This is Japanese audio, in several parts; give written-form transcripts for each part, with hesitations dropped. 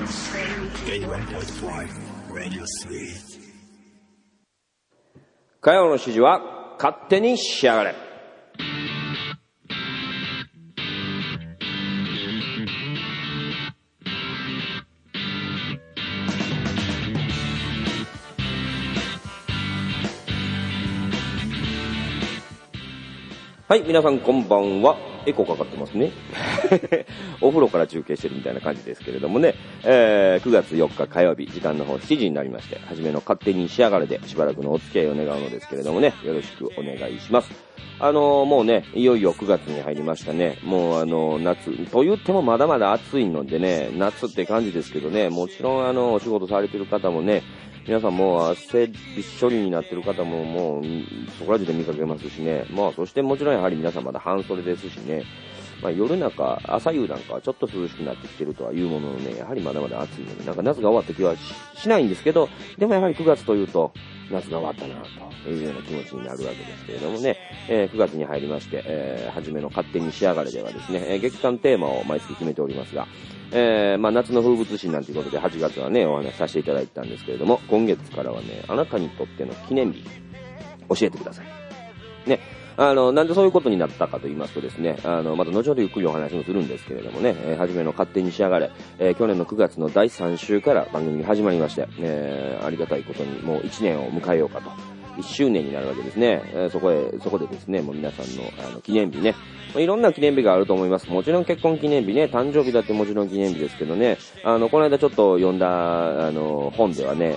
火曜の指示は勝手に仕上がれ。はい、皆さんこんばんは。エコーかかってますね。お風呂から中継してるみたいな感じですけれどもね、9月4日火曜日、時間の方7時になりまして、はじめの勝手に仕上がれでしばらくのお付き合いを願うのですけれどもね、よろしくお願いします。もうね、いよいよ9月に入りましたね。もう夏、と言ってもまだまだ暑いのでね、夏って感じですけどね、もちろんお仕事されてる方もね、皆さんもう汗びっしょりになってる方ももうそこら中で見かけますしね。まあそしてもちろんやはり皆さんまだ半袖ですしね。まあ夜中、朝夕なんかはちょっと涼しくなってきてるとはいうもののね、やはりまだまだ暑いので、なんか夏が終わった気は しないんですけど、でもやはり9月というと夏が終わったなというような気持ちになるわけですけれどもね、9月に入りまして、はじめの勝手に仕上がれではですね、月間テーマを毎月決めておりますが、まあ夏の風物詩なんていうことで8月はねお話しさせていただいたんですけれども、今月からはねあなたにとっての記念日教えてくださいね。なんでそういうことになったかと言いますとですね、また後ほどゆっくりお話もするんですけれどもね、はじめの勝手に仕上がれ、去年の9月の第3週から番組が始まりまして、ありがたいことにもう1年を迎えようかと。1周年になるわけですね。そこでですね、もう皆さんの記念日ね、いろんな記念日があると思います。もちろん結婚記念日ね、誕生日だってもちろん記念日ですけどね、この間ちょっと読んだ本ではね、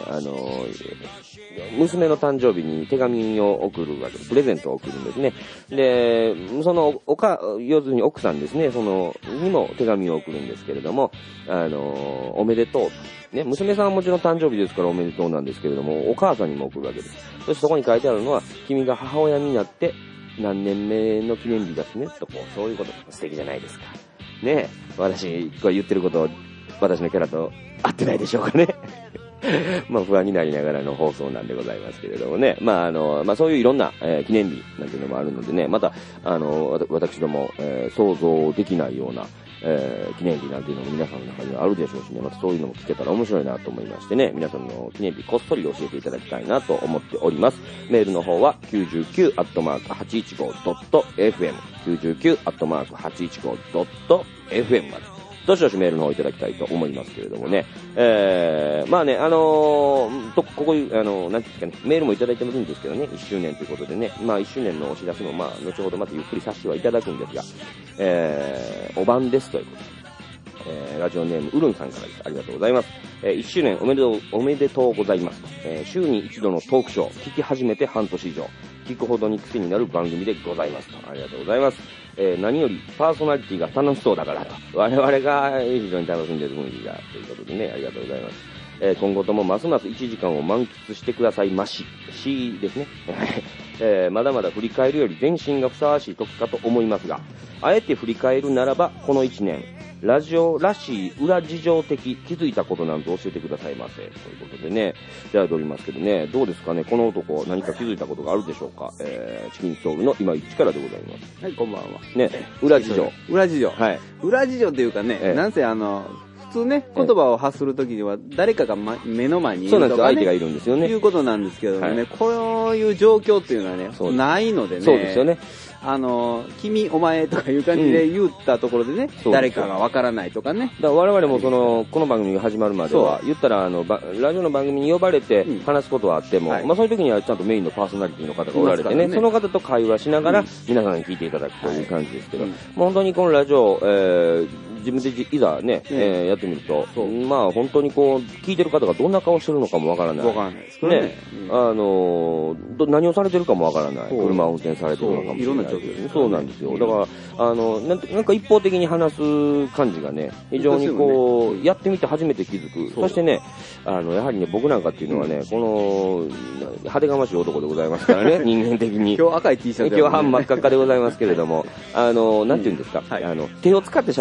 娘の誕生日に手紙を送るわけです。プレゼントを送るんですね。で、その要するに奥さんですね、にも手紙を送るんですけれども、おめでとう。ね、娘さんはもちろん誕生日ですからおめでとうなんですけれども、お母さんにも送るわけです。そしてそこに書いてあるのは、君が母親になって何年目の記念日だしね、とそういうこと素敵じゃないですか。ね、私、これ言ってること、私のキャラと合ってないでしょうかね。まあ不安になりながらの放送なんでございますけれどもね。まあそういういろんな、記念日なんていうのもあるのでね、また、私ども、想像できないような、記念日なんていうのも皆さんの中にはあるでしょうしね、またそういうのも聞けたら面白いなと思いましてね、皆さんの記念日こっそり教えていただきたいなと思っております。メールの方は 99@815.fm 99@815.fm までどしどしメールの方いただきたいと思いますけれどもね。まあね、ここいう、なんていうかね、メールもいただいてもいいんですけどね、1周年ということでね、まあ1周年のお知らせも、まあ、後ほどまたゆっくりさせてはいただくんですが、お晩ですということで、ラジオネーム、うるんさんからです。ありがとうございます。1周年おめでとうございます。週に一度のトークショー、聞き始めて半年以上、聞くほどに癖になる番組でございますと。ありがとうございます。何よりパーソナリティが楽しそうだからと。我々が非常に楽しんでいる雰囲気がということでね、ありがとうございます。今後ともますます1時間を満喫してくださいましですね。まだまだ振り返るより前進がふさわしい時かと思いますが、あえて振り返るならばこの1年、ラジオらしい裏事情的気づいたことなんて教えてくださいませということでね、じゃあおりますけどね、どうですかね、この男何か気づいたことがあるでしょうか。チキンソウルの今市からでございます。 はい、こんばんは。 ね、裏事情。 裏事情。 はい。 裏事情っていうかね、なんせ普通ね、言葉を発するときには誰かが、目の前にいるとか、ね、 そうなんです、相手がいるんですよね。 いうことなんですけどね、はい、こういう状況っていうのはね、ないのでね。 そうですよね。 君、お前とかいう感じで言ったところでね、誰かがわからないとかね。 だから我々もこの番組が始まるまでは、言ったらラジオの番組に呼ばれて話すことはあっても、まあそういう時にはちゃんとメインのパーソナリティの方がおられてね、その方と会話しながら皆さんに聞いていただくという感じですけど、もう本当にこのラジオ、自分でいざね、やってみると、まあ本当にこう、聞いてる方がどんな顔してるのかもわからない。 わからないですね。 何をされてるかもわからない。車を運転されてるのかもしれない。いろんな状況ですね。そうなんですよ。だから、なんか一方的に話す感じがね、非常にこう、やってみて初めて気づく。そしてね、やはりね、僕なんかっていうのはね、この、派手がましい男でございますからね、人間的に。 今日赤い T シャツ。 今日半真っ赤っかでございますけれども、なんていうんですか、手を使って喋ってた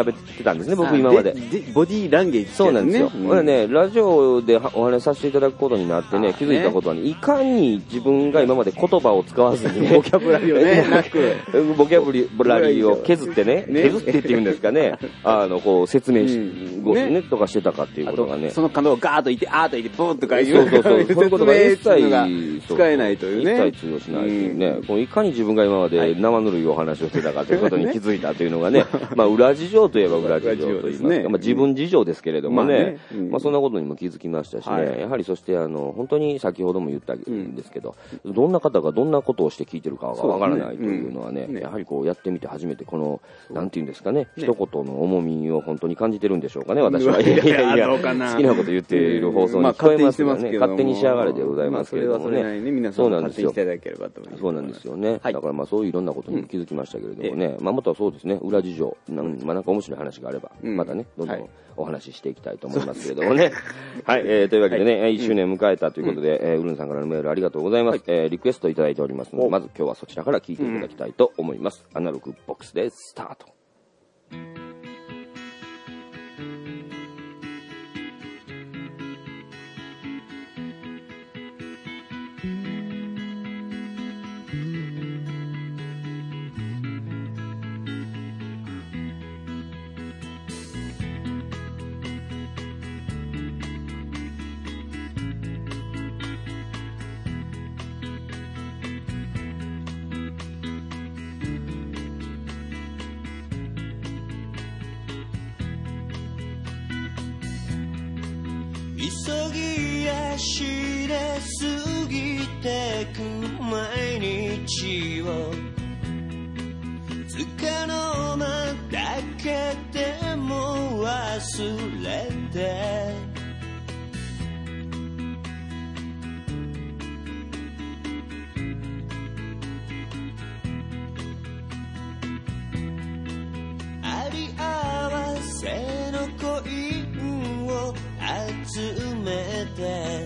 たんですね、僕今まで。 ボディーランゲージ、ね、 そうなんですよ。これね、ラジオでお話しさせていただくことになってね、気づいたことはね、いかに自分が今まで言葉を使わずに、 ボキャブラリーをね、なく、 ボキャブラリーを削ってね、削ってって言うんですかね、こう説明ね、とかしてたかっていうことがね。 その感動をガーッといて、アーッといて、ボーンとか言う。そういうことが一切使えないというね。 一切通用しないというね。いかに自分が今まで生ぬるいお話をしてたかということに気づいたというのがね、まあ裏事情といえば裏事情と言いますか、まあ自分事情ですけれどもね、まあそんなことにも気づきましたしね、やはりそして本当に先ほども言ったんですけど、どんな方がどんなことをして聞いてるかがわからないというのはね、やはりこうやってみて初めてこの、なんていうんですかね、一言の重みを本当に感じてるんでしょうかね、私は。いや好きなこと言っている放送に聞こえますがね、勝手に仕上がれでございますけれどもね。そうなんですよ。そうなんですよね。だからまあそういういろんなことに気づきましたけれどもね、まあまたそうですね、裏事情、まあなんか面白い話があれば、またね、どんどんお話ししていきたいと思いますけれどもね。はい、というわけでね、1周年迎えたということで、ウルンさんからのメールありがとうございます。リクエストいただいておりますので、まず今日はそちらから聞いていただきたいと思います。アナログボックスでスタート。 急ぎ足で過ぎてく毎日をつかの間だけでも忘れてあり合わせの恋を集めて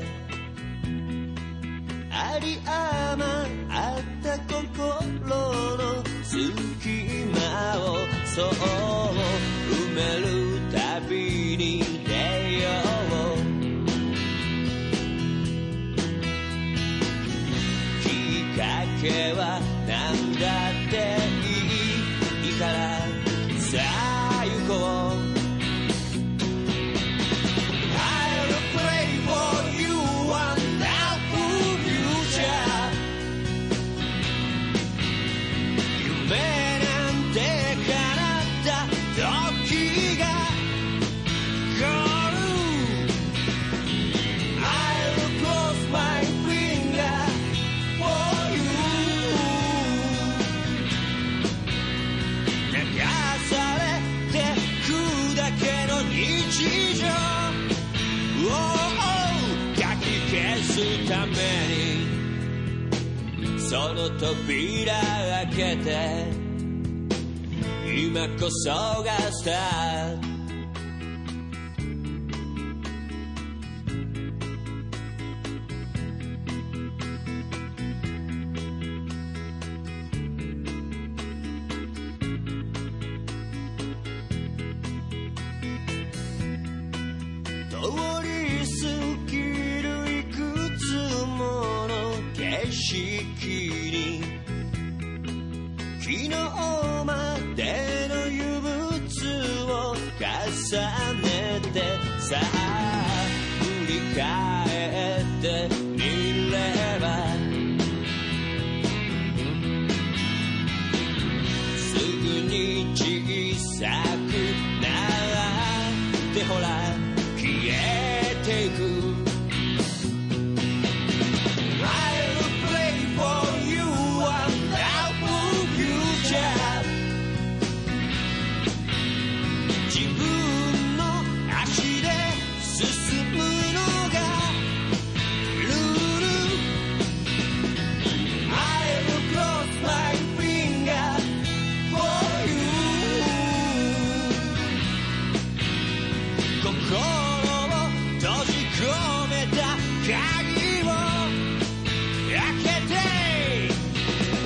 あり余った心の隙間をそう埋めるたびに出ようきっかけは何だっていいからさあ行こうためにその扉開けて今こそがスタート通り過ぎるいくつもの景色に昨日までの憂鬱を重ねてさあ振り返ってみればすぐに小さくなってほら消えていく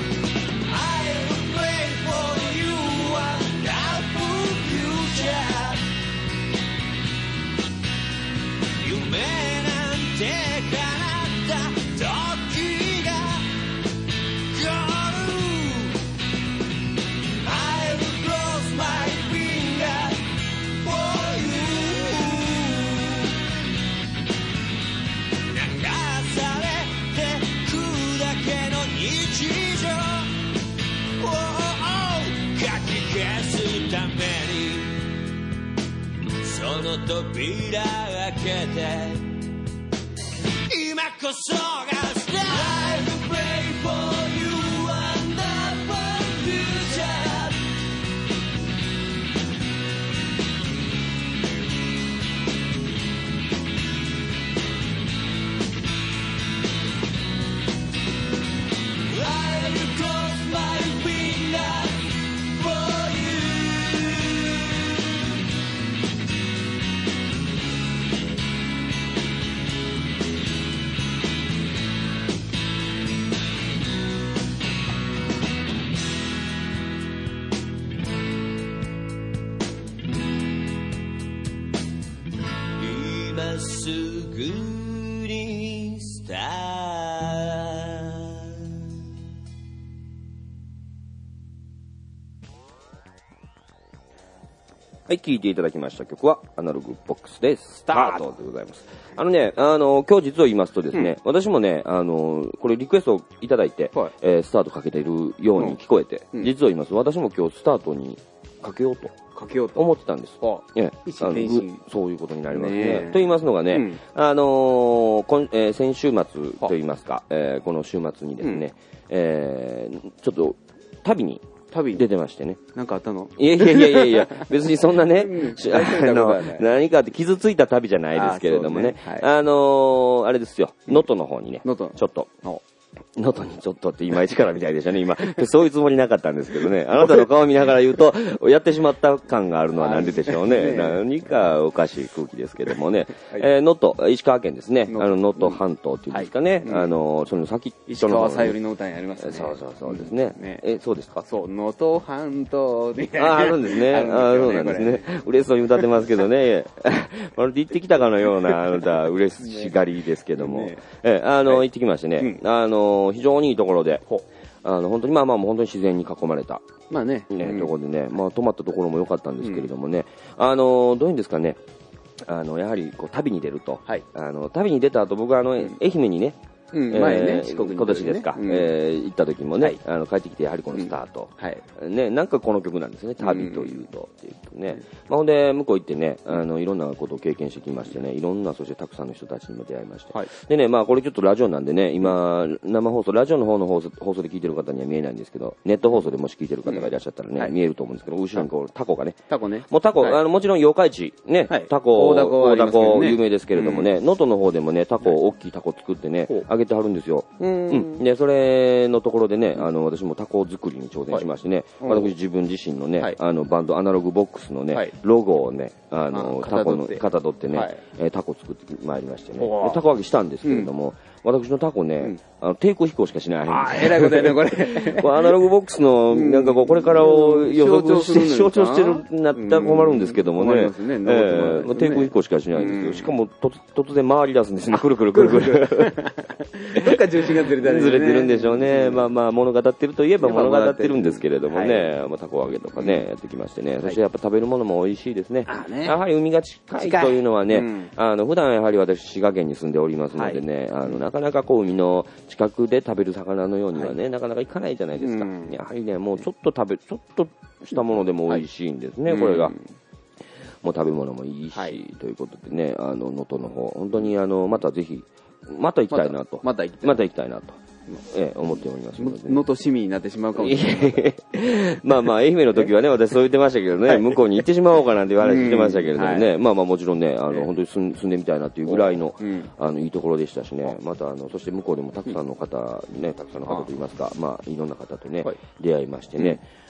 Yeah. て放った時が来る I'll cross my finger for you 流されてくだけの日常をかき消すためにその扉開けて今こそがスタート I'll pray for you and our future I'll cross my finger for you今すぐにスターはい、聴いていただきました曲は、アナログボックスでスタートでございます。今日実を言いますとですね、私もね、これリクエストをいただいて、 はいスタートかけているように聞こえて、実を言います。私も今日スタートにかけようと思ってたんです。そういうことになりますね。と言いますのがね、先週末と言いますか、この週末にですね、ちょっと旅に出てましてね。 なんかあったの？ いや、別にそんなね、何かって傷ついた旅じゃないですけれどもね、あれですよ、能登の方にね、ちょっと。能登にちょっとって今一からみたいでしたね、今。そういうつもりなかったんですけどね。あなたの顔見ながら言うと、やってしまった感があるのはなんででしょうね。何かおかしい空気ですけどもね。能登、石川県ですね。能登半島っていうんですかね。その先、 石川さゆりの歌にありますね。 そうですね。そうですか。 そう、能登半島で。 あるんですね。そうなんですね。嬉しそうに歌ってますけどね。まるで行ってきたかのような歌、嬉しがりですけども。行ってきましてね。非常にいいところで、本当に本当に自然に囲まれた、ところでね、泊まったところも良かったんですけれどもね、どういうんですかね、やはりこう旅に出ると、旅に出た後、僕は愛媛にね、 前ね、四国に今年ですか、行った時もね、帰ってきてやはりこのスタート、ね、なんかこの曲なんですね、旅というとっていうね、ほんで向こう行ってね、いろんなことを経験してきましてね、いろんな、そしてたくさんの人たちにも出会いまして、でね、これちょっとラジオなんでね、今生放送、ラジオの方の放送で聞いてる方には見えないんですけど、ネット放送でもし聞いてる方がいらっしゃったらね、見えると思うんですけど、後ろにこうタコがね、もうタコ、もちろん八日市ね、タコ、大凧有名ですけれどもね、能登の方でもね、タコ、大きいタコ作ってね、あげてはるんですよ。で、それのところでね、私もタコ作りに挑戦しましてね、私自分自身のね、バンドアナログボックスのね、ロゴをね、タコの型取ってね、タコ作ってまいりましてね、タコ揚げしたんですけれども、私のタコね、低空飛行しかしない。 えらいことやね、これ。 アナログボックスの、なんかこれからを象徴してるなったら困るんですけどもね、低空飛行しかしないんですよ。しかも、突然回り出すんですね、くるくる。どっか重心がずれてる。 ずれてるんでしょうね。物語ってるといえば物語ってるんですけれどもね、タコ揚げとかね、やってきましてね、そしてやっぱ食べるものも美味しいですね。やはり海が近いというのはね、普段やはり私、滋賀県に住んでおりますのでね、なかなかこう海の近くで食べる魚のようにはね、なかなかいかないじゃないですか。やはりね、もうちょっとしたものでも美味しいんですね、これが。もう食べ物もいいし、ということでね、能登の方、本当にまたぜひ、また行きたいなと。また行きたいなと。思っておりますので。 能登市民になってしまうかもしれない。 愛媛の時はね、私そう言ってましたけどね、向こうに行ってしまおうかなんていう話してましたけれどもね、もちろんね、本当に住んでみたいなっていうぐらいの、いいところでしたしね、またそして向こうでもたくさんの方といいますか、いろんな方とね、出会いましてね、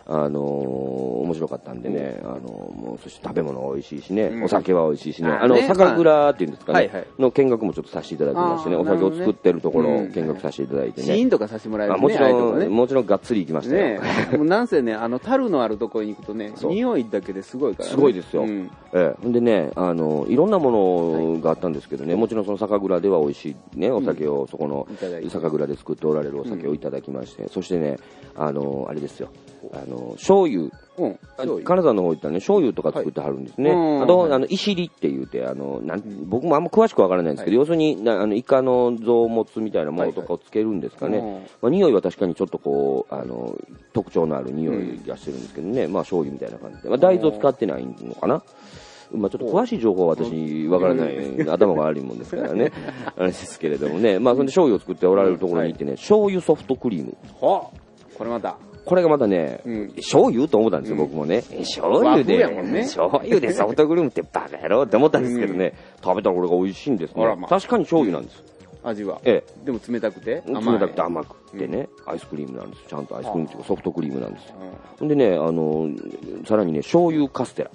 面白かったんでね、もう、そして食べ物は美味しいしね、お酒は美味しいしね、 ね酒蔵っていうんですかね、 はいはいの見学もちょっとさせていただきましてね、お酒を作ってるところを見学させていただいてね。 シーンとかさせてもらえるね。 もちろん、 ね、 もちろんがっつり行きましたよ。 ねもうなんせね、樽のあるところに行くとね、匂いだけですごいからね。 すごいですよ。でね、いろんなものがあったんですけどね、もちろんその酒蔵では美味しいね、お酒を、そこの酒蔵で作っておられるお酒をいただきまして、そしてね、あれですよ、醤油。金沢の方行ったらね、醤油とか作ってはるんですね。あと、いしりって言うて、僕もあんま詳しくわからないんですけど、要するに、イカの臓物みたいなものとかをつけるんですかね。匂いは確かにちょっとこう、特徴のある匂いがしてるんですけどね、まあ醤油みたいな感じで。大豆を使ってないのかな。まあちょっと詳しい情報は私わからない、頭が悪いもんですからね。あれですけれどもね、まあそれで醤油を作っておられるところに行ってね、醤油ソフトクリーム。 これまた。 これがまたね、醤油と思ったんですよ、僕もね。醤油で、醤油でソフトクリームってバカ野郎って思ったんですけどね、食べたらこれが美味しいんですね。確かに醤油なんです。 味は。でも冷たくて冷たくて甘くてね、アイスクリームなんです。ちゃんとアイスクリームっていうかソフトクリームなんですよ。ほんでね、さらにね、醤油カステラ。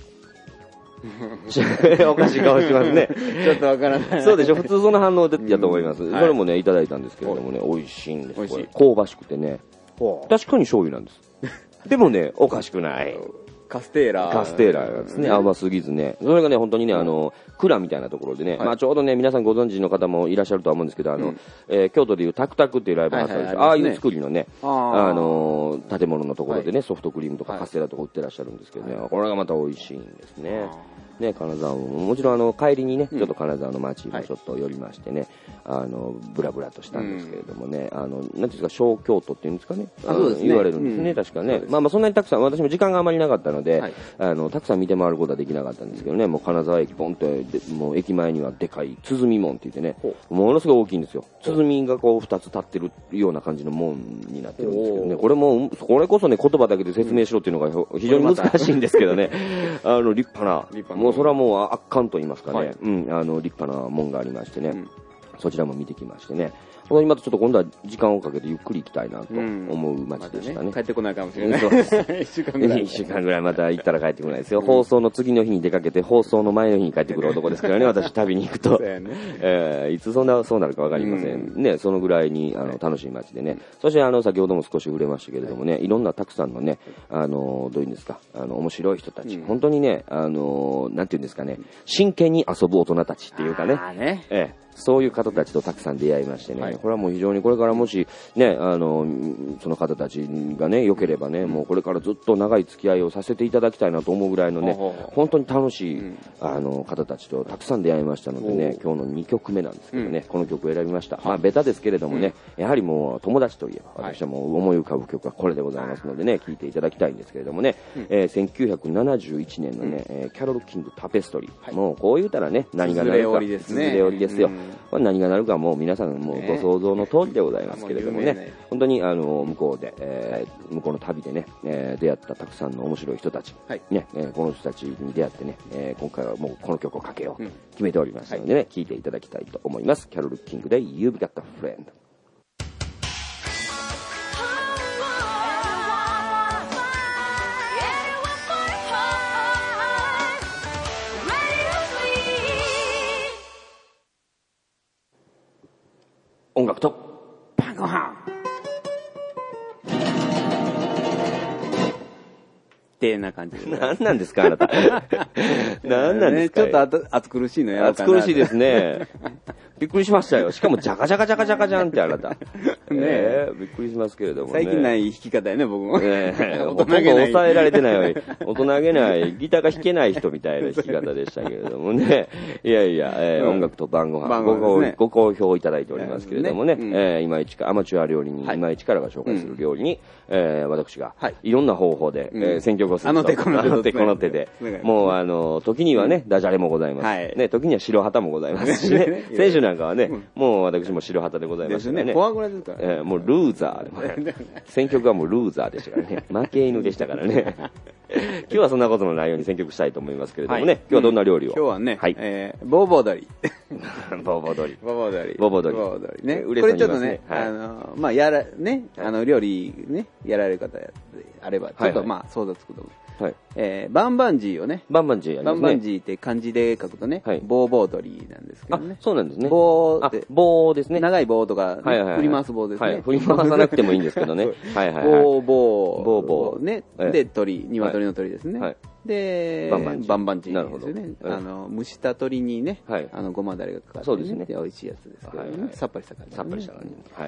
おかしい顔しますね。 ちょっとわからない。 そうでしょ、普通その反応だと思います。それもね、いただいたんですけれどもね、美味しいんです。これ香ばしくてね。確かに醤油なんです。でもね、おかしくない。 カステーラですね。甘すぎずね。それがね、本当にね、蔵みたいなところでね、まあちょうどね、皆さんご存知の方もいらっしゃるとは思うんですけど、京都でいうタクタクっていうライブがあったんですよ。ああいう作りのね、建物のところでね、ソフトクリームとかカステラとか売ってらっしゃるんですけどね、これがまた美味しいんですね。ね、金沢も、もちろん帰りにね、ちょっと金沢の街もちょっと寄りましてね、ブラブラとしたんですけれどもね、なんていうんですか、小京都っていうんですかね、言われるんですね、確かね。まあまあそんなにたくさん、私も時間があまりなかったので、たくさん見て回ることはできなかったんですけどね、もう金沢駅ポンって、もう駅前にはでかい鼓門って言ってね、ものすごい大きいんですよ。鼓がこう2つ立ってるような感じの門になってるんですけどね、これこそね、言葉だけで説明しろっていうのが非常に難しいんですけどね、立派な、もうそれはもう圧巻と言いますかね、立派な門がありましてね、そちらも見てきましてね、今とちょっと今度は時間をかけてゆっくり行きたいなと思う街でしたね。 帰ってこないかもしれない。 1週間ぐらい。1週間ぐらいまた行ったら帰ってこないですよ。放送の次の日に出かけて、放送の前の日に帰ってくる男ですからね、私旅に行くと。いつそうなるかわかりません。ね、そのぐらいに楽しい街でね。そして先ほども少し触れましたけれどもね、いろんなたくさんのね、どういうんですか、面白い人たち、本当にね、なんていうんですかね、真剣に遊ぶ大人たちっていうかね、そういう方たちとたくさん出会いましてね、これはもう非常にこれからもしね、その方たちがね、良ければね、もうこれからずっと長い付き合いをさせていただきたいなと思うぐらいのね、本当に楽しい、方たちとたくさん出会いましたのでね、今日の2曲目なんですけどね、この曲を選びました。まあ、ベタですけれどもね、やはりもう友達といえば、私はもう思い浮かぶ曲はこれでございますのでね、聴いていただきたいんですけれどもね、1971年のね、キャロル・キング・タペストリー。もうこう言うたらね、何がなるか、崩れ折りですよ。これ何がなるかもう皆さんもうご想像の通りでございますけれどもね、本当に向こうで、向こうの旅でね、出会ったたくさんの面白い人たち、ね、この人たちに出会ってね、今回はもうこの曲をかけようと決めておりますのでね、聴いていただきたいと思います。キャロル・キングで You've Got a Friend。音楽と晩ご飯ってな感じで。 何なんですかあなた。何なんですか、 ちょっと暑苦しいのやろうかな。 暑苦しいですね。びっくりしましたよ。しかもジャカジャカジャカジャカジャンってあなた。びっくりしますけれどもね。 最近ない弾き方やね、僕も。 ほとんど抑えられてない大人げない、ギターが弾けない人みたいな弾き方でしたけれどもね。いやいや、音楽と晩ご飯、ご好評いただいておりますけれどもね、今一から、アマチュア料理人、今一からが紹介する料理に、私がいろんな方法で選曲をすると。 あの手この手で。もう時にはね、ダジャレもございます。ね、時には白旗もございますしね。選手なんかはね、もう私も白旗でございますね。 フォアグラですからね。 もうルーザーで。選曲はもうルーザーでしたからね。負け犬でしたからね。今日はそんなことのないように選曲したいと思いますけれどもね。今日はどんな料理を？ 今日はね、ボーボー鶏。 ボーボー鶏。 ボーボー鶏。 ボーボー鶏。 ね。これちょっとね、まあ、料理ね、やられる方あれば、ちょっとまあ想像つくと思う。 はい。 バンバンジーをね、 バンバンジーやりますね。 バンバンジーって漢字で書くとね、ボーボー鳥なんですけどね。 そうなんですね。 棒って、 棒ですね。 長い棒とか、振り回す棒ですね。 振り回さなくてもいいんですけどね。はいはい。 ボーボー。ね。で、鳥、鶏の鳥ですね。 はい。 で、バンバンジーですよね。蒸した鶏にね、ごまだれがかかってそうですね。 美味しいやつですけどね。さっぱりした感じ。 さっぱりした感じ。はい。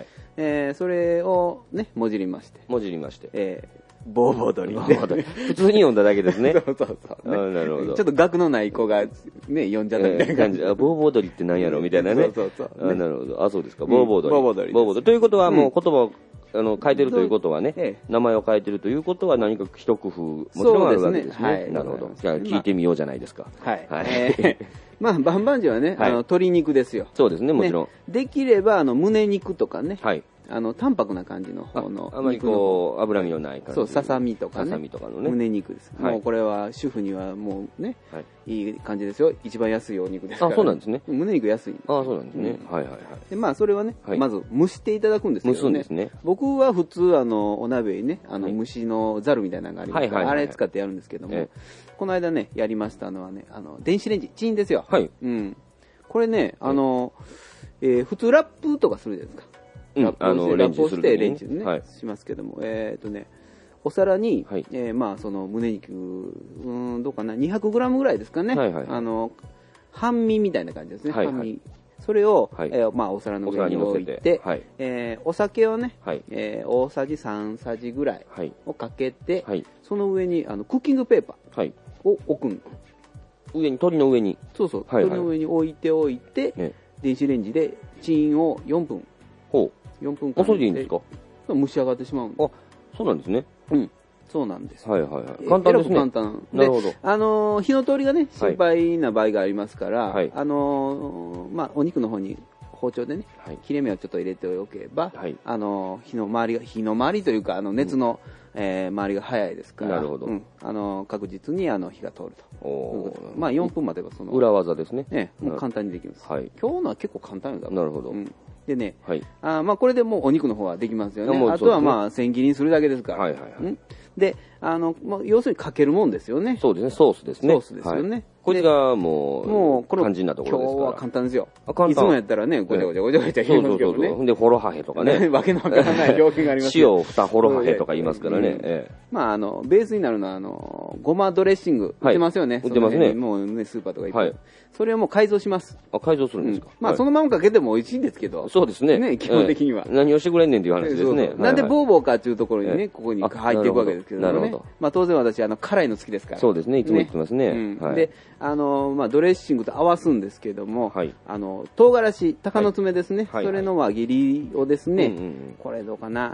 それをね、もじりまして。ボーボー鳥。 普通に読んだだけですね。 そうそうそう。 なるほど。 ちょっと額のない子がね、読んじゃったみたいな感じ。 ボーボー鳥って何やろみたいなね。 そうそうそう。 なるほど。そうですか。ボーボー鳥。 ボーボー鳥。 ボーボー鳥。ということはもう言葉を変えてるということはね、名前を変えてるということは何か一工夫もちろんあるわけですね。なるほど。じゃあ聞いてみようじゃないですか。 はい。まあ、バンバンジーはね、鶏肉ですよ。 そうですね、もちろん。 できれば、胸肉とかね。 はい。 淡白な感じの方の。 あまりこう、脂身のない感じ。 そう、ささみとかね。 ささみとかのね。 胸肉です。もうこれは主婦にはもうね、いい感じですよ。一番安いお肉ですから。 そうなんですね。 胸肉安い。 そうなんですね。はいはいはい。 で、まあ、それはね、まず蒸していただくんですけどね。 蒸すんですね。 僕は普通、お鍋にね、蒸しのザルみたいなのがありますから、あれ使ってやるんですけども、この間ね、やりましたのはね、電子レンジ、チンですよ。 はい。 うん。これね、普通ラップとかするじゃないですか。ラップをしてレンジね、しますけども、お皿に、まあ、その胸肉、どうかな、200g ぐらいですかね。半身みたいな感じですね。半身。それを、まあ、お皿の上に置いて、お酒をね、大さじ3さじぐらいをかけて、その上にクッキングペーパーを置くん。 上に、鶏の上に。 そうそう、鶏の上に置いて、電子レンジでチンを4分。4分間。 それでいいんですか？ 蒸し上がってしまう。 そうなんですね。 うん。そうなんです。 はいはいはい。簡単ですね。 簡単。 なるほど。火の通りがね、心配な場合がありますから、まあ、お肉の方に包丁でね、切れ目をちょっと入れておけば、火の回りというか、熱の、回りが早いですから、 なるほど。 確実に火が通ると。まあ、4分待てばその。 裏技ですね。 もう簡単にできます。今日のは結構簡単だ。 なるほど。 でね、まあこれでもうお肉の方はできますよね。あとはまあ千切りにするだけですから。で、要するにかけるもんですよね。 そうですね、ソースですね。 ソースですよね。 これがもう、肝心なところですから。 今日は簡単ですよ。いつもやったらね、ごちゃごちゃごちゃごちゃ言いますけどね。 で、ホロハヘとかね。 わけのわからない表現があります塩2ホロハヘとか言いますからね。 まあ、ベースになるのは、ごまドレッシング。売ってますよね。 売ってますね。 もうね、スーパーとかいっぱい。それをもう改造します。 改造するんですか？ まあ、そのままかけても美味しいんですけど。 そうですね。 基本的には。 何をしてくれんねんっていう話ですね。 なんでボーボーかっていうところにね、ここに入っていくわけですけどね。なるほど。まあ、当然私、辛いの好きですから。 そうですね、いつも言ってますね。 で、まあ、ドレッシングと合わすんですけども、唐辛子、鷹の爪ですね。それの輪切りをですね、これどうかな、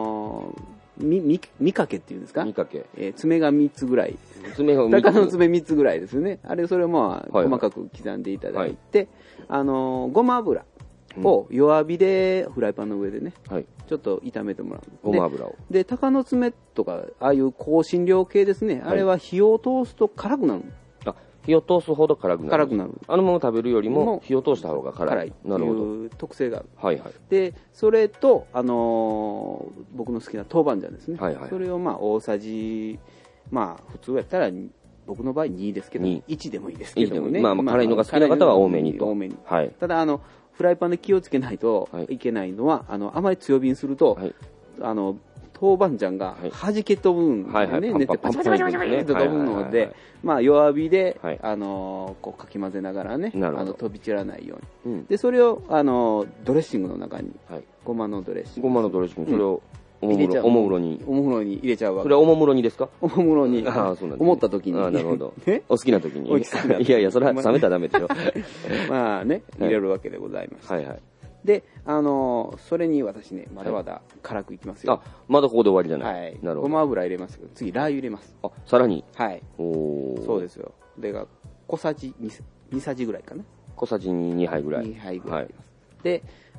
見かけっていうんですか？ 見かけ。 爪が3つぐらい。鷹の爪3つぐらいですね。あれ、それをまあ、細かく刻んでいただいて、ごま油を弱火でフライパンの上でね、ちょっと炒めてもらう。 ごま油を。 で、鷹の爪とか、ああいう香辛料系ですね。あれは火を通すと辛くなる。 火を通すほど辛くなる。 辛くなる。 あのまま食べるよりも火を通した方が辛い。 なるほど。特性がある。 はいはい。 で、それと、僕の好きな豆板醤ですね。それをまあ大さじ、まあ普通やったら僕の場合2ですけど、1でもいいですけどもね。 まあ辛いのが好きな方は多めにと。 多めに。はい。ただフライパンで気をつけないといけないのは、あまり強火にすると、豆板醤が弾け飛ぶんですね。熱でパチパチパチパチパチと飛ぶので、まあ弱火で、こうかき混ぜながらね、飛び散らないように。で、それを、ドレッシングの中に、ごまのドレッシング。 ごまのドレッシング、それを、おもむろに。 おもむろに入れちゃうわけ。 それはおもむろにですか？ おもむろに。思った時に。 なるほど。お好きな時に。いやいや、それは冷めたらダメでしょ。 まあね、入れるわけでございます。 はいはい。 で、それに私ね、まだまだ辛くいきますよ。 まだここで終わりじゃない。 はい。なるほど。ごま油入れますけど、次、ラー油入れます。 さらに？ はい。そうですよ。で、小さじ2さじぐらいかな。 小さじ2杯ぐらい。 2杯ぐらい入れます。で、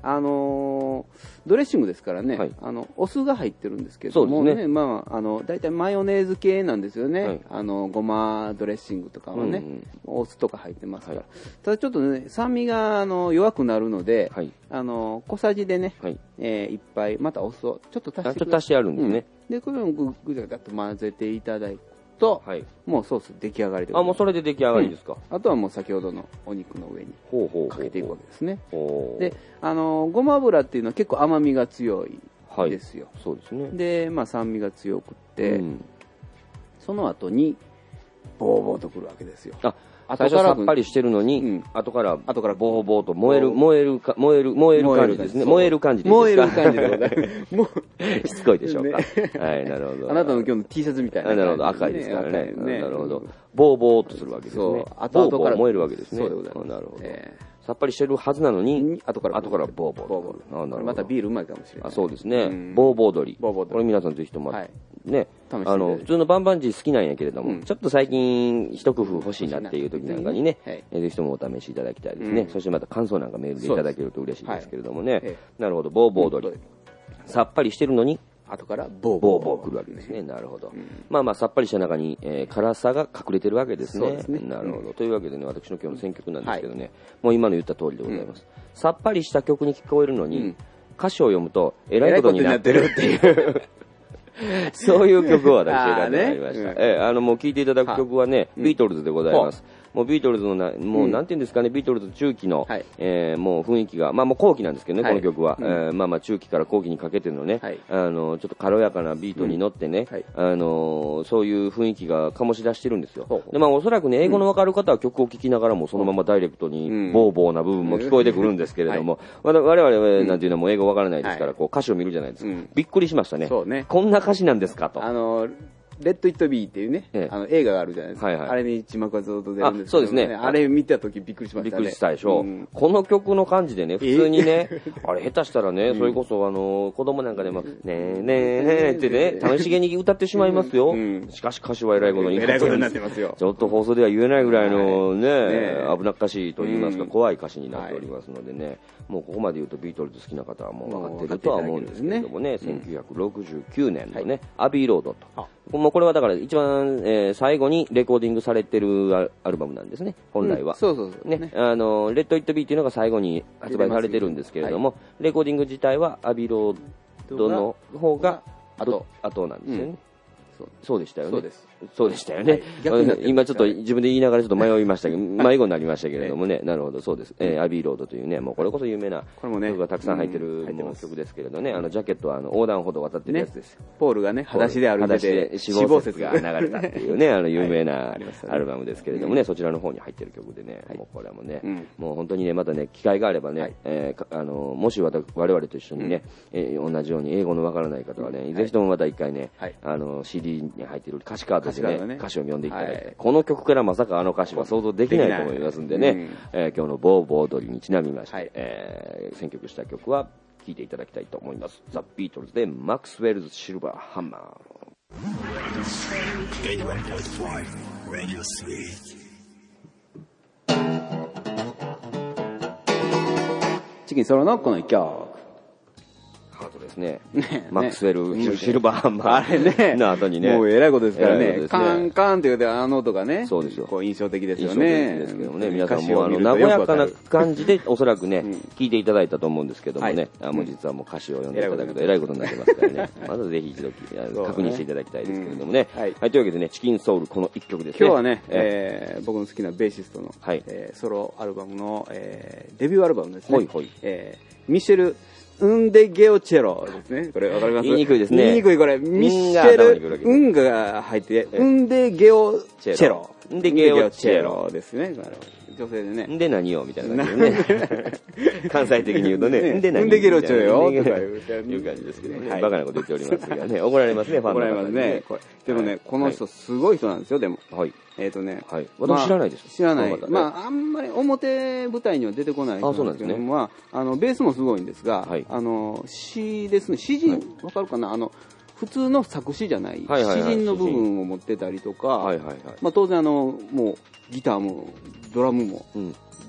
ドレッシングですからね、はい、お酢が入ってるんですけどもね、まあ、大体マヨネーズ系なんですよね、はい、ごまドレッシングとかはね、お酢とか入ってますから、はい、ただちょっとね、酸味が弱くなるので、はい、小さじでね、はい、1杯、またお酢をちょっと足してください。ちょっと足してあるんですね。で、これをぐぐぐっと混ぜていただいて、はい、もうソース出来上がりでございます。 もうそれで出来上がりですか。 あとはもう先ほどのお肉の上にかけていくわけですね。で、ごま油っていうのは結構甘みが強いですよ。 はい、そうですね。 で、まあ酸味が強くって、その後にボーボーとくるわけですよ。 最初さっぱりしてるのに、後からボーボーと燃える感じですね。燃える感じでいいですか。 燃える感じでございます。 しつこいでしょうか。はい、なるほど。 あなたの今日の T シャツみたいな。 なるほど、赤いですからね。なるほど。ボーボーとするわけですね。ボーボー燃えるわけですね。そうでございます。なるほど。さっぱりしてるはずなのに、後からボーボー。 またビールうまいかもしれない。 そうですね。ボーボー鶏。これ皆さんぜひともね、普通のバンバンジー好きなんやけれども、ちょっと最近一工夫欲しいなっていう時なんかにね、ぜひともお試しいただきたいですね。そしてまた感想なんかメールでいただけると嬉しいですけれどもね。なるほど、ボーボー鶏。さっぱりしてるのに、 後からボーボーくるわけですね。なるほど。まあまあさっぱりした中に辛さが隠れてるわけですね。なるほど。というわけでね、私の今日の選曲なんですけどね、もう今の言った通りでございます。さっぱりした曲に聞こえるのに、歌詞を読むとえらいことになってるっていう。そういう曲を私選んでまいりました。もう聴いていただく曲はね、ビートルズでございます。もうビートルズのもうなんていうんですかね、ビートルズ中期の、もう雰囲気が、まあもう後期なんですけどね、この曲は。まあまあ中期から後期にかけてのね、ちょっと軽やかなビートに乗ってね、そういう雰囲気が醸し出してるんですよ。で、まあおそらくね、英語のわかる方は曲を聴きながらもそのままダイレクトにボーボーな部分も聞こえてくるんですけれども、我々なんていうのはもう英語わからないですから、こう歌詞を見るじゃないですか。びっくりしましたね。こんな歌詞なんですかと。 レッド・イット・ビーっていうね、映画があるじゃないですか。あれに字幕がずっと出るんですけど、そうですね。あれ見たときびっくりしましたね。 びっくりしたでしょ。この曲の感じでね、普通にね、あれ下手したらね、それこそ子供なんかでも、ねえねえねえってね、楽しげに歌ってしまいますよ。しかし歌詞は偉いことになってますよ。 ちょっと放送では言えないぐらいのね、危なっかしいと言いますか、怖い歌詞になっておりますのでね、もうここまで言うとビートルズ好きな方はもう分かってるとは思うんですけれどもね、1969年のね、アビーロードと。もうこれはだから一番、最後にレコーディングされてるアルバムなんですね、本来は。 そうそうそう。 ね、レッド・イット・ビーっていうのが最後に発売されてるんですけれども、レコーディング自体はアビーロードの方が後なんですよね。そうでしたよね。そうでしたよね。今ちょっと自分で言いながらちょっと迷いましたけど、迷子になりましたけれどもね、なるほど、そうです。アビーロードというね、もうこれこそ有名な曲がたくさん入ってる曲ですけれどね、ジャケットは横断歩道を渡ってるやつですよ。 ポールがね、裸足で歩いてて、 死亡説が流れたっていうね、有名なアルバムですけれどもね、そちらの方に入ってる曲でね、もうこれもね、もう本当にね、またね、機会があればね、もし我々と一緒にね、同じように英語のわからない方はね、ぜひともまた一回ね、CD に入っている歌詞カードでね、歌詞を読んでいただいて、この曲からまさかあの歌詞は想像できないと思いますんでね、今日のボーボードリにちなみまして、選曲した曲は聴いていただきたいと思います。ザ・ビートルズでマックスウェルズ・シルバー・ハンマー。チキンソロのこの一曲。 ハートですね。マックスウェル、シルバーハンマー。 あれね。 の後にね。 もう偉いことですからね。カンカンって言うてあの音がね。 そうですよ。 こう印象的ですよね。 印象的ですけどもね。皆さんも和やかな感じでおそらくね、聞いていただいたと思うんですけどもね。もう実はもう歌詞を読んでいただくと偉いことになってますからね。まずぜひ一度確認していただきたいですけれどもね。はい。というわけでね、チキンソウルこの一曲ですね。 今日はね、僕の好きなベーシストのソロアルバムのデビューアルバムですね。ミシェル・ウンデゲオチェロですね。これわかります？ 言いにくいですね。 言いにくいこれ。ミシェル・ウンが入って、ウンデゲオチェロ。 ウンデゲオチェロですね。女性でね。 んで何よみたいな感じでね。関西的に言うとね、 んで何よ。んでゲロチェロよとかいう感じですけどね。バカなこと言っておりますがね。怒られますね、ファンの方に。怒られますね。 でもね、この人すごい人なんですよ、でも。 はい。 私知らないです。 知らない。まあ、あんまり表舞台には出てこないんですけども、ベースもすごいんですが、詩ですね、詩人、わかるかな？普通の作詞じゃない、詩人の部分を持ってたりとか、当然もうギターもドラムも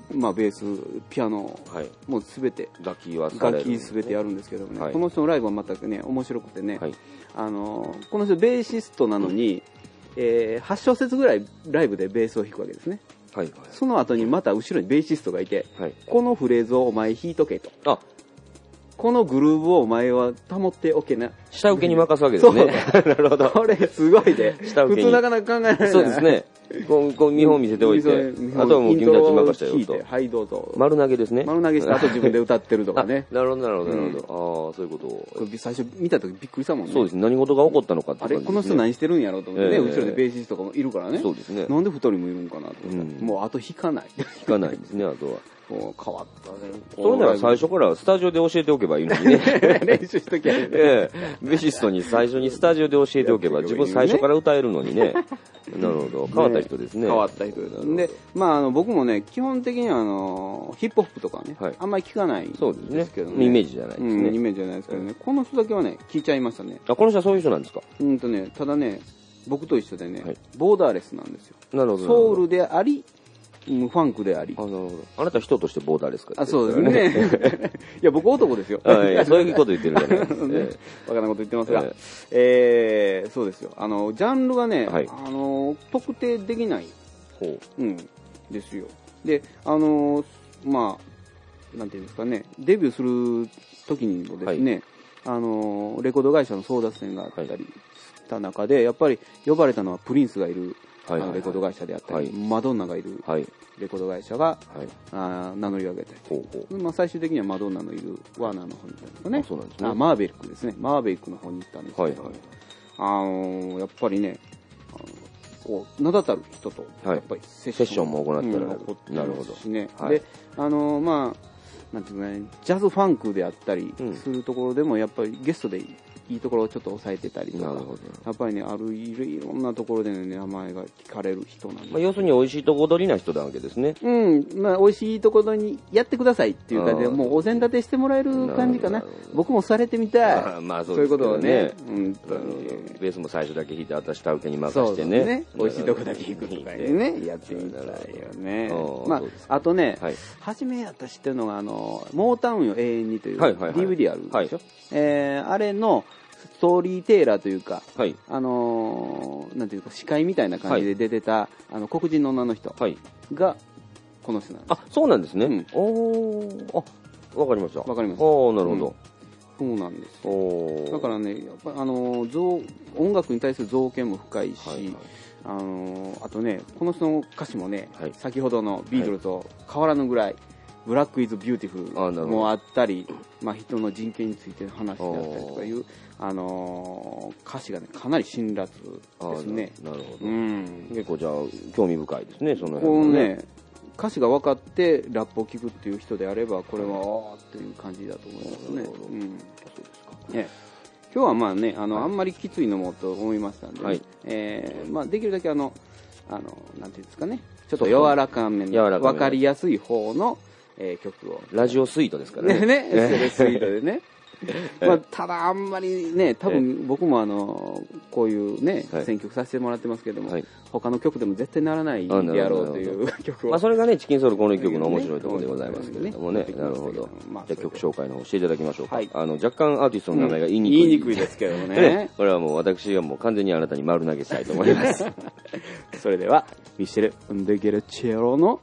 まあ、ベース、ピアノ、はい、もうすべて、 楽器すべてやるんですけどもね、 はい、 この人のライブはまたね、面白くてね、はい、この人ベーシストなのに、8小節ぐらいライブでベースを弾くわけですね。はいはい、その後にまた後ろにベーシストがいて、はい、このフレーズをお前弾いとけと。あ、このグルーヴをお前は保っておけな。 下請けに任すわけですね。なるほど。 これすごいで。普通なかなか考えられない。 そうですね。こう見本見せておいて、あとはもう君たち任したよと。 はい、どうぞ。 丸投げですね。 丸投げして、あと自分で歌ってるとかね。 なるほど、なるほど、なるほど。ああ、そういうことを。 最初見た時びっくりしたもんね。 そうですね。何事が起こったのかってあれこの人何してるんやろうと思ってね、後ろでベーシストとかもいるからね。そうですね。なんで二人もいるんかなと。もうあと弾かない。 弾かないですね、あとは。 もう変わったね。 それなら最初からスタジオで教えておけばいいのにね。 練習しときゃいいね。 ベーシストに最初にスタジオで教えておけば自分最初から歌えるのにね。なるほど。変わった人ですね。 変わった人で、まあ僕もね、基本的にはヒップホップとかね、あんまり聞かないんですけどね。 イメージじゃないですね。 イメージじゃないですけどね。この人だけはね、聞いちゃいましたね。 あ、この人はそういう人なんですか？ ただね、僕と一緒でね、ボーダーレスなんですよ。 なるほど。 ソウルであり、ファンクであり。 なるほど。あなた人としてボーダーですか？ そうですね。いや、僕男ですよ。 そういうこと言ってるじゃないですか。 バカなこと言ってますが。そうですよ。ジャンルがね、特定できない。ですよ。で、まあ、なんていうんですかね、デビューする時にもですね、レコード会社の争奪戦があったりした中で、やっぱり呼ばれたのはプリンスがいるレコード会社であったり、マドンナがいるレコード会社が名乗り上げて、まあ最終的にはマドンナのいるワーナーの方に行ったんですかね。そうなんですね。マーベリックですね。マーベリックの方に行ったんですけど、やっぱりね、名だたる人とやっぱりセッションも行ったらなるほどしね。で、まあなんていうかね、ジャズファンクであったりするところでもやっぱりゲストでいいところをちょっと抑えてたりとか、やっぱりね、いろんなところでね、名前が聞かれる人なんで、 要するに美味しいとこ取りな人なわけですね。 まあ美味しいところにやってくださいっていう感じで、もうお膳立てしてもらえる感じかな。僕もされてみたい。 まあそういうことをね、 ベースも最初だけ弾いて、あと下請けに任してね。 美味しいとこだけ弾くとかね、やってみたいよね。まあ、あとね、初めやった知ってるのが、モータウンよ永遠にという DVD あるでしょ。あれの、ストーリーテーラーというか、なんていうか、司会みたいな感じで出てた、黒人の女の人が、この人なんです。 あ、そうなんですね。わかりました。 わかります。 なるほど。 そうなんです。だからね、やっぱ音楽に対する造形も深いし、あとね、この人の歌詞もね、先ほどのビートルズと変わらぬぐらい、ブラックイズビューティフルもあったり、まあ、人の人権についての話であったりとかいう、歌詞がね、かなり辛辣ですね。 なるほど。結構じゃあ、興味深いですね、その辺このね、歌詞が分かってラップを聴くっていう人であれば、これは、っていう感じだと思いますね。そうですか。今日はまあね、あんまりきついのもと思いましたんで、まあ、できるだけなんていうんですかね、ちょっと柔らかめの、分かりやすい方の、曲を。 ラジオスイートですからね。 スイートでね。まあ、ただあんまりね、多分僕もこういうね、選曲させてもらってますけども、他の曲でも絶対ならないであろうという曲を。 まあそれがね、チキンソウルこの一曲の面白いところでございますけれどもね。なるほど。じゃあ曲紹介の方していただきましょうか。若干アーティストの名前が言いにくい。 言いにくいですけどもね。 これはもう私がもう完全にあなたに丸投げしたいと思います。 それでは、ミシェル・ンデゲルチェロの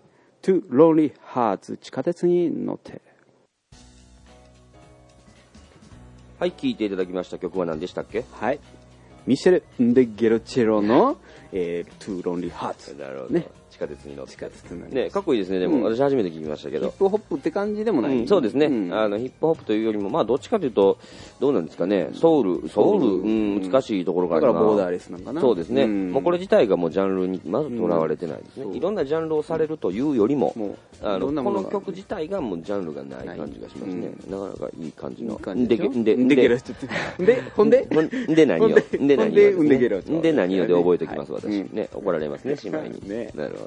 Two Lonely Hearts 地下鉄に乗って。 はい、聴いていただきました曲は何でしたっけ？ はい。ミシェル・ンデゲルチェロの、Two Lonely Hearts。 なるほど。ね。地下鉄に乗って。 地下鉄にね、かっこいいですね。でも、私初めて聞きましたけど。 ヒップホップって感じでもない。 そうですね。ヒップホップというよりも、まあ、どっちかというと、どうなんですかね。ソウル、難しいところがあるな。 だからボーダーレスなんかな。 そうですね。もうこれ自体がもうジャンルにまずとらわれてないですね。いろんなジャンルをされるというよりも、この曲自体がもうジャンルがない感じがしますね。なかなかいい感じの。 でゲロしちゃって。で、ほんで何よ。で何よ。 でゲロ。 で何よで覚えておきます、私。ね、怒られますね、姉妹に。なるほ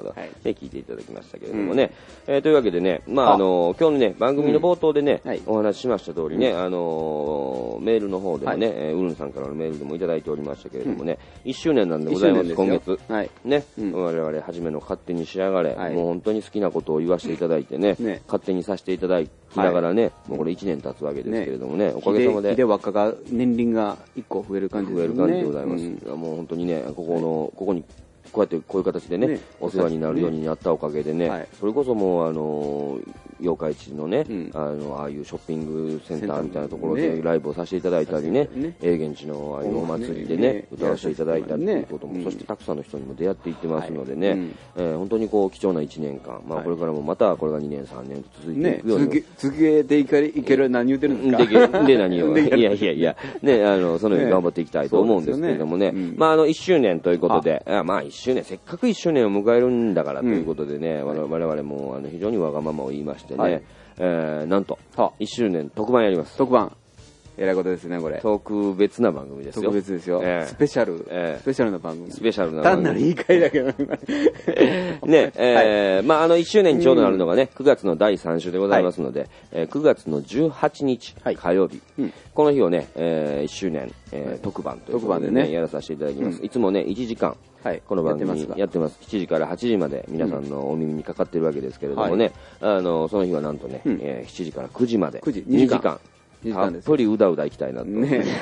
ど、聞いていただきましたけれどもね。というわけでね、今日のね、番組の冒頭でね、お話ししました通りね、メールの方でもね、ウルンさんからのメールでもいただいておりましたけれどもね、1周年なんでございます、今月。ね、我々、はじめの勝手に仕上がれ、もう本当に好きなことを言わせていただいてね、勝手にさせていただきながらね、もうこれ1年経つわけですけれどもね、おかげさまで。 秀若が、年輪が1個増える感じですね。 増える感じでございます。もう本当にね、ここに、こうやってこういう形でね、お世話になるようになったおかげでね、それこそもう八日市のね、ああいうショッピングセンターみたいなところでライブをさせていただいたりね、現地のああいうお祭りでね、歌わせていただいたりということも、そしてたくさんの人にも出会っていってますのでね、本当にこう貴重な1年間、これからもまたこれが2年3年と続いていくように。 続けていける何言ってるんですか？ で何を。いや、ね、そのように頑張っていきたいと思うんですけれどもね、1周年ということで、1周年、せっかく1周年を迎えるんだからということでね、我々も非常にわがままを言いましてね、なんと、1周年特番やります。 特番。えらいことですね、これ。 特別な番組ですよ。 特別ですよ。スペシャルな番組。 スペシャルな番組。 単なる言い換えだけど。 ね、1周年にちょうどなるのがね、9月の第3週でございますので、9月の18日火曜日。この日をね、1周年特番ということでね、やらさせていただきます。いつもね、1時間。この番組やってます。7時から8時まで皆さんのお耳にかかってるわけですけれどもね、その日はなんとね、7時から9時まで。2時間。たっぷりうだうだ行きたいなと。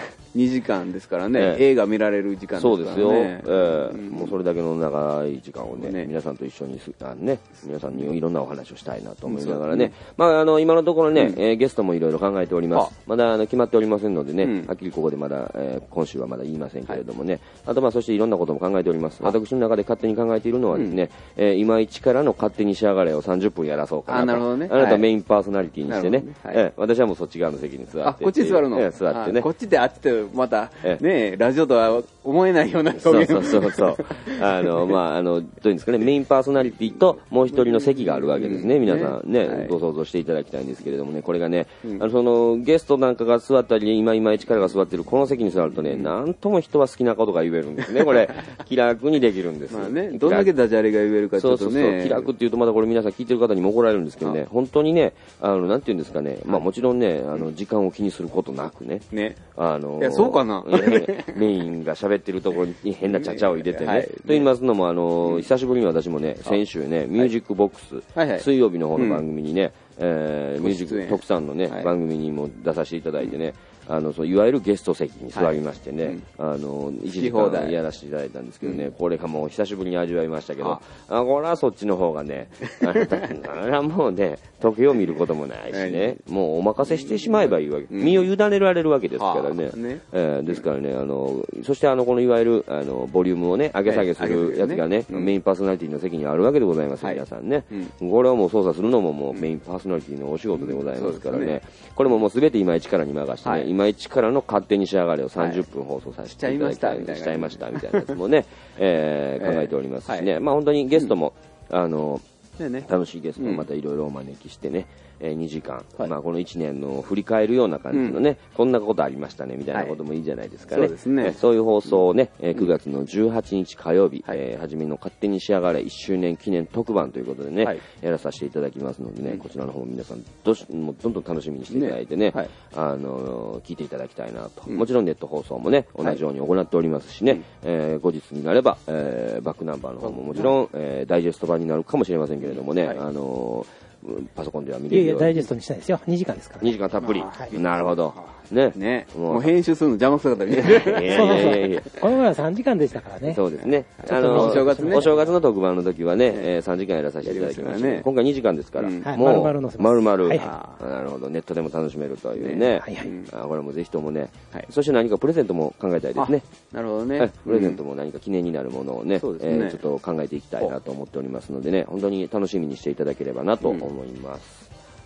2時間ですからね、映画見られる時間ですからね。 そうですよ。もうそれだけの長い時間をね、皆さんと一緒に皆さんにいろんなお話をしたいなと思いながらね。今のところね、ゲストもいろいろ考えております。まだ決まっておりませんのでね、はっきりここでまだ、今週はまだ言いませんけれどもね。あとそしていろんなことも考えております。私の中で勝手に考えているのはですね、今一からの勝手に仕上がれを30分やらそうかなと。 なるほどね。 あなたメインパーソナリティにしてね。私はもうそっち側の席に座って。 こっち座るの？ 座ってね。 こっちってあっちってまた、ね、ラジオとは思えないような表現。 そう。どういうんですかね、メインパーソナリティともう一人の席があるわけですね。皆さんね、ご想像していただきたいんですけれどもね、これがね、ゲストなんかが座ったり、今一からが座ってるこの席に座るとね、なんとも人は好きなことが言えるんですね。これ、気楽にできるんです。 どんだけダジャレが言えるかちょっとね。 気楽って言うとまだこれ皆さん聞いてる方にも怒られるんですけどね、本当にね、なんていうんですかね、もちろんね、時間を気にすることなくね、 いや、そうかな。 メインが喋ってるところに変なちゃちゃを入れてね。と言いますのも、久しぶりに私もね、先週ね、ミュージックボックス、水曜日の方の番組にね、ミュージック特産のね、番組にも出させていただいてね、いわゆるゲスト席に座りましてね、1時間やらせていただいたんですけどね、これがもう久しぶりに味わいましたけど、これはそっちの方がね、もうね、時計を見ることもないしね、もうお任せしてしまえばいいわけ。身を委ねられるわけですからね。ですからね、そしてこのいわゆる、ボリュームをね、上げ下げするやつがね、メインパーソナリティの席にあるわけでございます、皆さんね。これはもう操作するのももうメインパーソナリティのお仕事でございますからね。これももうすべて今一からに任してね、今一からの勝手に仕上がれを30分放送させていただきたい。しちゃいましたみたいなやつもね、考えておりますしね。本当にゲストも、楽しいゲストもまたいろいろお招きしてね、2時間、この1年の振り返るような感じのね、こんなことありましたねみたいなこともいいじゃないですかね。そういう放送をね、9月の18日火曜日、はじめの勝手に仕上がれ1周年記念特番ということでね、やらさせていただきますのでね、こちらの方も皆さんどんどん楽しみにしていただいてね、聞いていただきたいなと。もちろんネット放送もね、同じように行っておりますしね、後日になれば、バックナンバーの方ももちろん、ダイジェスト版になるかもしれませんけれどもね、パソコンでは見れるように。 いやダイジェストにしたいですよ。2時間ですから、 2時間たっぷり。なるほど。 ね。もう編集するの邪魔くさかったみたいな。いや。この前は3時間でしたからね。 そうですね。お正月の特番の時はね、3時間やらさせていただきました。今回2時間ですから。もう、丸々。なるほど。ネットでも楽しめるというね。これもぜひともね。そして何かプレゼントも考えたいですね。 なるほどね。 プレゼントも何か記念になるものをね、ちょっと考えていきたいなと思っておりますのでね、本当に楽しみにしていただければなと思います。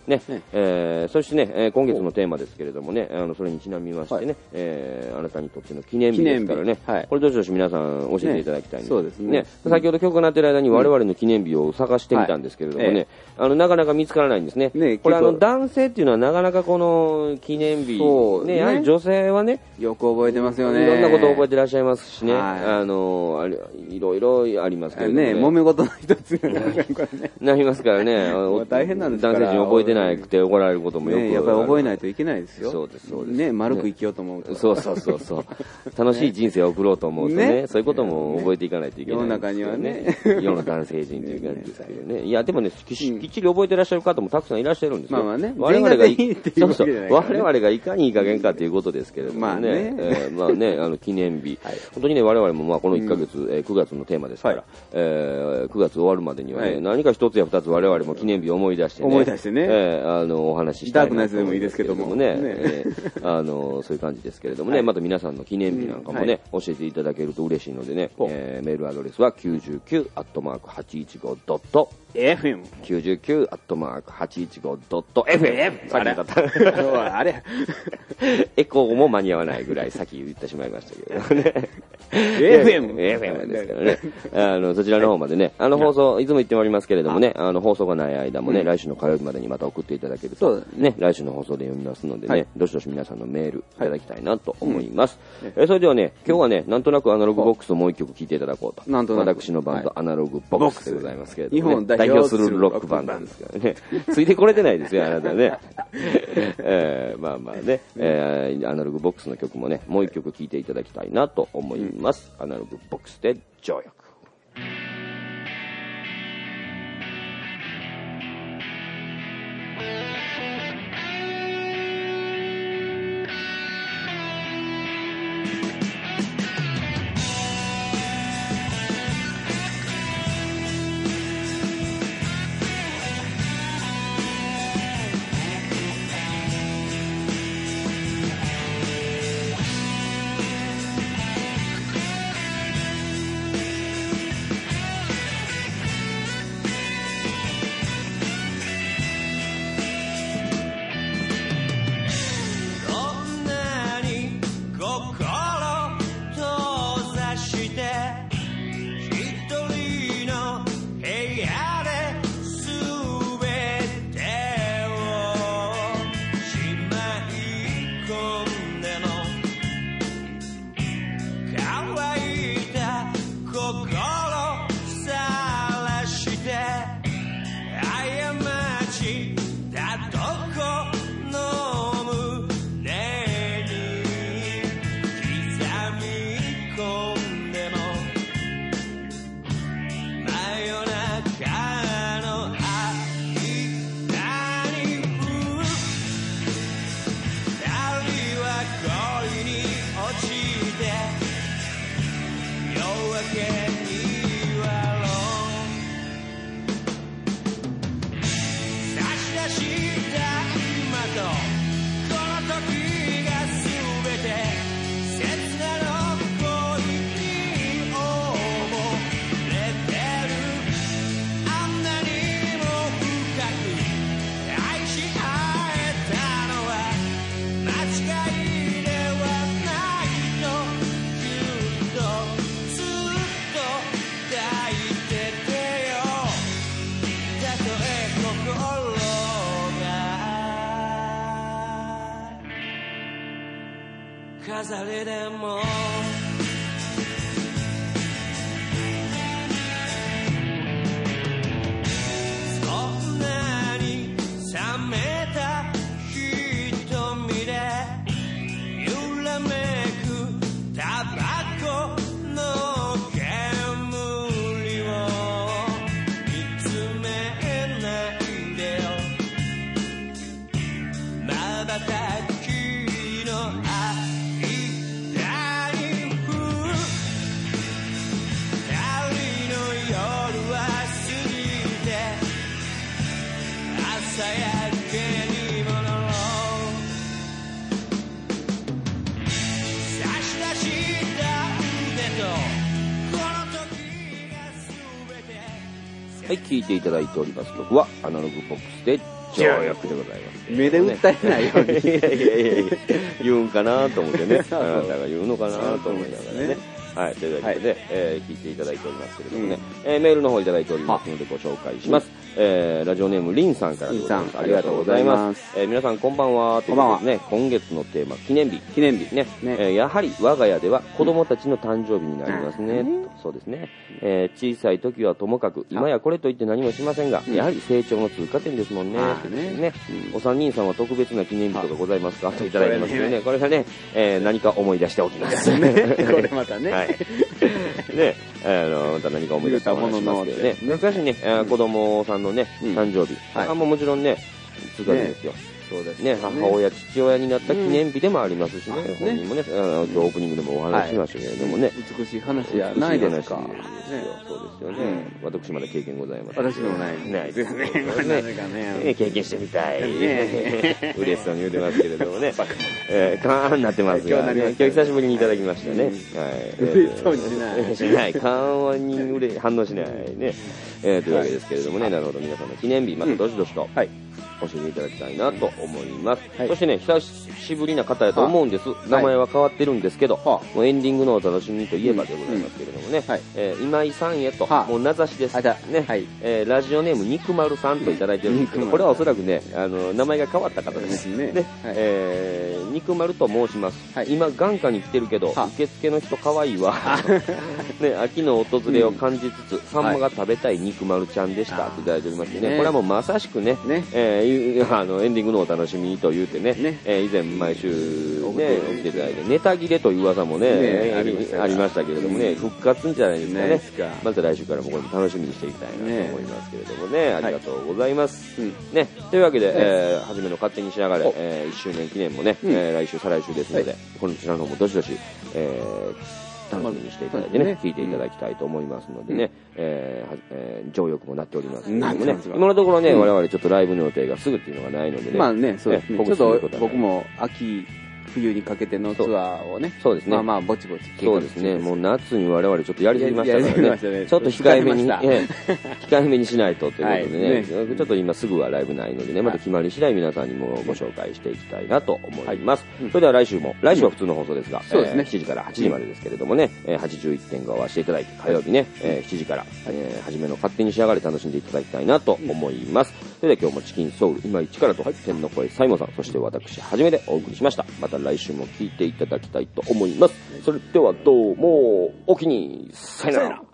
ね、そしてね、今月のテーマですけれどもね、それにちなみましてね、あなたにとっての記念日ですからね、これどしどし皆さん教えていただきたいんです。そうですね。先ほど曲が鳴ってる間に我々の記念日を探してみたんですけれどもね、なかなか見つからないんですね。これ男性っていうのはなかなかこの記念日、ね、やはり女性はね、 よく覚えてますよね。 いろんなことを覚えてらっしゃいますしね、いろいろありますけどね。 揉め事の一つがなりますからね。 大変なんですから。 男性陣覚えてなくて怒られることもよく、 やっぱり覚えないといけないですよ。 そうです、そうです。 ね、丸く生きようと思うと。 そう。楽しい人生を送ろうと思うとね、そういうことも覚えていかないといけない。 世の中にはね。 世の男性陣という感じですけどね。いや、でもね、きっちり覚えてらっしゃる方もたくさんいらっしゃるんですよ。 まあね。 我々がいかにいい加減かということですけれどもね。まあね、記念日。本当にね、我々もまあこの1ヶ月、9月のテーマですから、9月終わるまでにはね、何か一つや二つ我々も記念日を思い出してね、お話ししたいなと思うんですけどもね。ダークなやつでもいいですけどもね、そういう感じですけれどもね、また皆さんの記念日なんかもね、教えていただけると嬉しいのでね、メールアドレスは99@815.fm 99@815.fm さっきだったあれエコーも間に合わないぐらい先言ってしまいましたけどね FM ですからね、そちらの方までね、放送いつも言っておりますけれどもね、放送がない間もね、来週の火曜日までにまた送っていただけるとね、来週の放送で読みますのでね、どしどし皆さんのメールいただきたいなと思います。それではね、今日はね、なんとなくアナログボックスをもう一曲聴いていただこうと。私のバンド、アナログボックスでございますけれども、代表するロックバンドですからね。ついてこれてないですよ、あなたね。まあまあね、アナログボックスの曲もね、もう一曲聴いていただきたいなと思います。アナログボックスで情欲。 飾りでもそんなに冷めた瞳で揺らめくタバコの煙を見つめないでよまばたきのはい、聴いていただいております曲はアナログボックスで条約でございます。 目で訴えないように。 いや、言うんかなと思ってね。あなたが言うのかなと思いながらね。はい、というわけで、聞いていただいておりますけれどもね、メールの方いただいておりますのでご紹介します。ラジオネームリンさんからでございます。ありがとうございます。皆さんこんばんは。こんばんは。ね、今月のテーマ、記念日。記念日。ね。やはり我が家では子供たちの誕生日になりますね。そうですね。小さい時はともかく、今やこれといって何もしませんが、やはり成長の通過点ですもんね。ね。お三人さんは特別な記念日とかございますかといただいてますよね。これがね、何か思い出しておきます。 これまたね。 はい。ね、また何か思い出したものしますけどね。難しいね、子供さんのね、誕生日。もちろんね、通過点ですよ。そうですね。母親、父親になった記念日でもありますしね。本人もね、今日オープニングでもお話ししましたけれどもね。 美しい話じゃないですか。 そうですよね。私まだ経験ございます。 私もないですね。 経験してみたい。嬉しそうに言うてますけれどもね。カーンになってますが、今日久しぶりにいただきましたね。 嬉しそうにしない。 しない。カーンに反応しないね。というわけですけれどもね。なるほど。皆さんの記念日、またどしどしと。教えていただきたいなと思います。そしてね、久しぶりな方やと思うんです。名前は変わってるんですけど、もうエンディングのお楽しみといえばでございますけれどもね、今井さんへと、もう名指しです。ね、ラジオネーム肉丸さんといただいてるんですけど、これはおそらくね、名前が変わった方ですね。肉丸と申します。今、眼科に来てるけど、受付の人可愛いわ。ね、秋の訪れを感じつつ、サンマが食べたい肉丸ちゃんでしたといただいておりましてね、これはもうまさしくね、エンディングのお楽しみと言うてね、以前毎週ね、起きていただいて、ネタ切れという噂もね、ありましたけれどもね、復活じゃないですかね。また来週からもこれ楽しみにしていきたいなと思いますけれどもね、ありがとうございます。ね、というわけで、初めの勝手にしながら、1周年記念もね、来週、再来週ですので、こちらの方もどしどし、楽しみにしていただいてね、聞いていただきたいと思いますのでね、上翼もなっておりますけどもね、今のところね、我々ちょっとライブの予定がすぐっていうのがないのでね、 まあね、そうですね、ちょっと僕も秋、冬にかけてのツアーをね、 そうですね、 まあまあぼちぼちそうですね、もう夏に我々ちょっとやりすぎましたからね、ちょっと控えめにしないとということでね、ちょっと今すぐはライブないのでね、また決まり次第皆さんにもご紹介していきたいなと思います。それでは来週は普通の放送ですが、7時から8時までですけれどもね、81.5を合わせていただいて、火曜日ね、7時から、初めの勝手に仕上がり楽しんでいただきたいなと思います。それでは今日もチキンソウル今一からと天の声サイモンさん、そして私はじめでお送りしました。また来週も聞いていただきたいと思います。それではどうもおきに、さよなら。